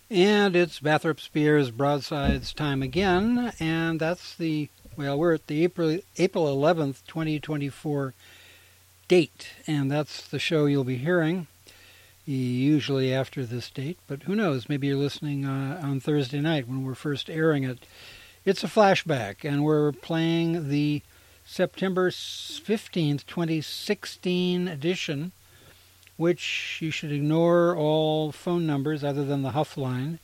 And it's Bathrop Spears Broadsides time again, and we're at the April 11th, 2024 date, and that's the show you'll be hearing, usually after this date, but who knows, maybe you're listening on Thursday night when we're first airing it. It's a flashback, and we're playing the September 15th, 2016 edition, which you should ignore all phone numbers other than the Huff line,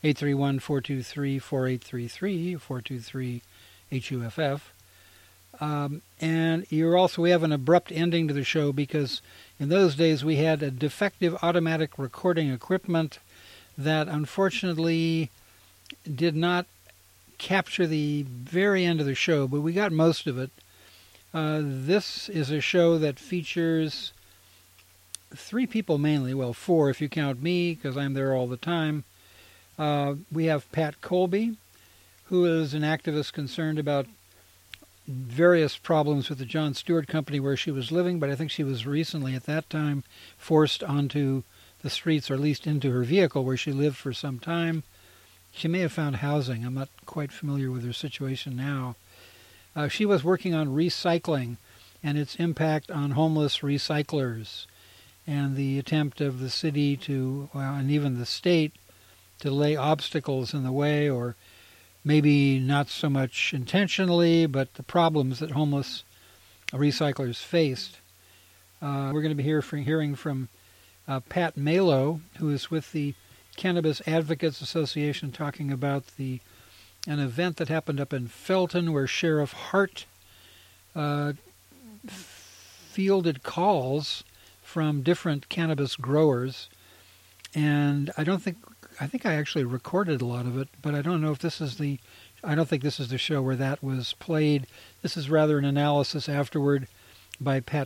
831-423-4833, 423-HUFF. And we have an abrupt ending to the show because in those days we had a defective automatic recording equipment that unfortunately did not capture the very end of the show, but we got most of it. This is a show that features three people mainly, well, four if you count me, because I'm there all the time. We have Pat Colby, who is an activist concerned about various problems with the Jon Stewart Company where she was living, but I think she was recently, at that time, forced onto the streets, or at least into her vehicle where she lived for some time. She may have found housing. I'm not quite familiar with her situation now. She was working on recycling and its impact on homeless recyclers, and the attempt of the city and even the state to lay obstacles in the way, or maybe not so much intentionally, but the problems that homeless recyclers faced. We're going to be hearing from Pat Malo, who is with the Cannabis Advocates Association, talking about an event that happened up in Felton where Sheriff Hart fielded calls from different cannabis growers, and I think I actually recorded a lot of it, but I don't know if I don't think this is the show where that was played. This is rather an analysis afterward by Pat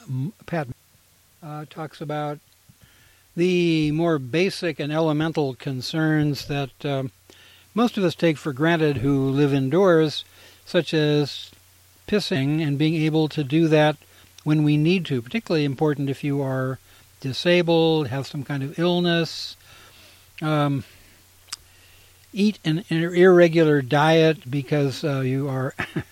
talks about the more basic and elemental concerns that most of us take for granted who live indoors, such as pissing and being able to do that when we need to, particularly important if you are disabled, have some kind of illness, eat an irregular diet because you are,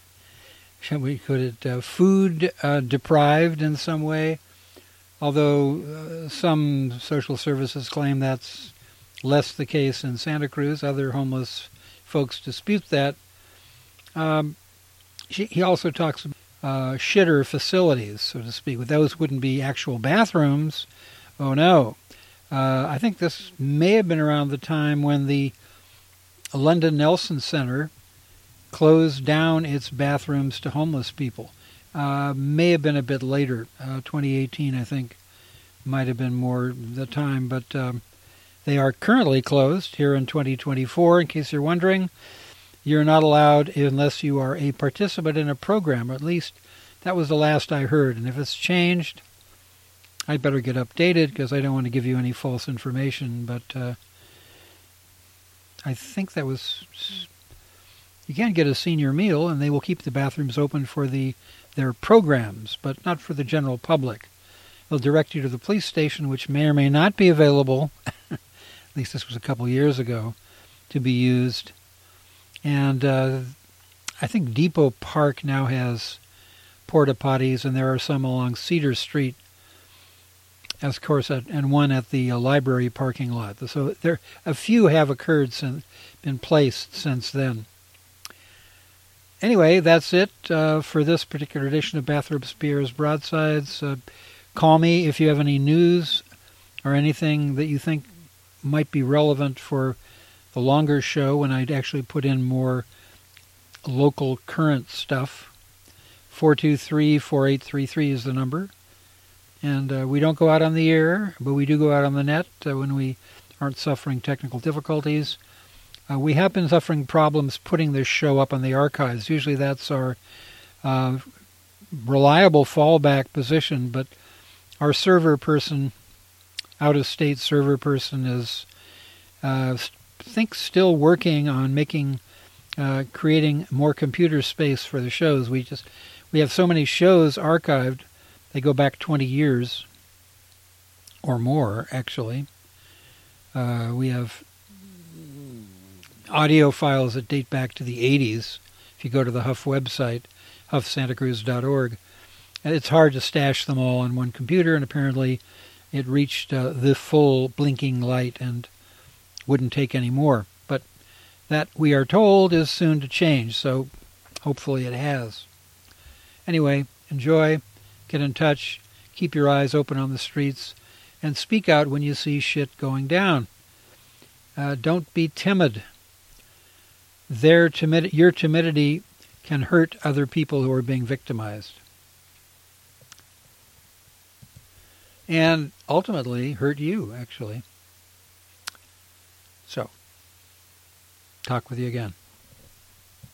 food deprived in some way, although some social services claim that's less the case in Santa Cruz. Other homeless folks dispute that. He also talks about shitter facilities, so to speak. Those wouldn't be actual bathrooms. Oh, no. I think this may have been around the time when the London Nelson Center closed down its bathrooms to homeless people. May have been a bit later. 2018, I think, might have been more the time, but they are currently closed here in 2024. In case you're wondering, you're not allowed unless you are a participant in a program, or at least that was the last I heard. And if it's changed, I'd better get updated because I don't want to give you any false information. But I think that was... You can't get a senior meal, and they will keep the bathrooms open for their programs, but not for the general public. They'll direct you to the police station, which may or may not be available, at least this was a couple years ago, to be used. And I think Depot Park now has porta potties, and there are some along Cedar Street, of course, and one at the library parking lot. So a few have occurred been placed since then. Anyway, that's it for this particular edition of Bathrop Spears Broadsides. Call me if you have any news or anything that you think might be relevant for the longer show when I'd actually put in more local current stuff. 423-4833 is the number. And we don't go out on the air, but we do go out on the net when we aren't suffering technical difficulties. We have been suffering problems putting this show up on the archives. Usually that's our reliable fallback position, but our server person, out-of-state server person, is still working on creating more computer space for the shows. We have so many shows archived. They go back 20 years or more, actually. We have audio files that date back to the 80s. If you go to the Huff website, huffsantacruz.org, and it's hard to stash them all on one computer, and apparently it reached the full blinking light and wouldn't take any more. But that, we are told, is soon to change, so hopefully it has. Anyway, enjoy, get in touch, keep your eyes open on the streets, and speak out when you see shit going down. Don't be timid. Your timidity can hurt other people who are being victimized. And ultimately hurt you, actually. So, talk with you again.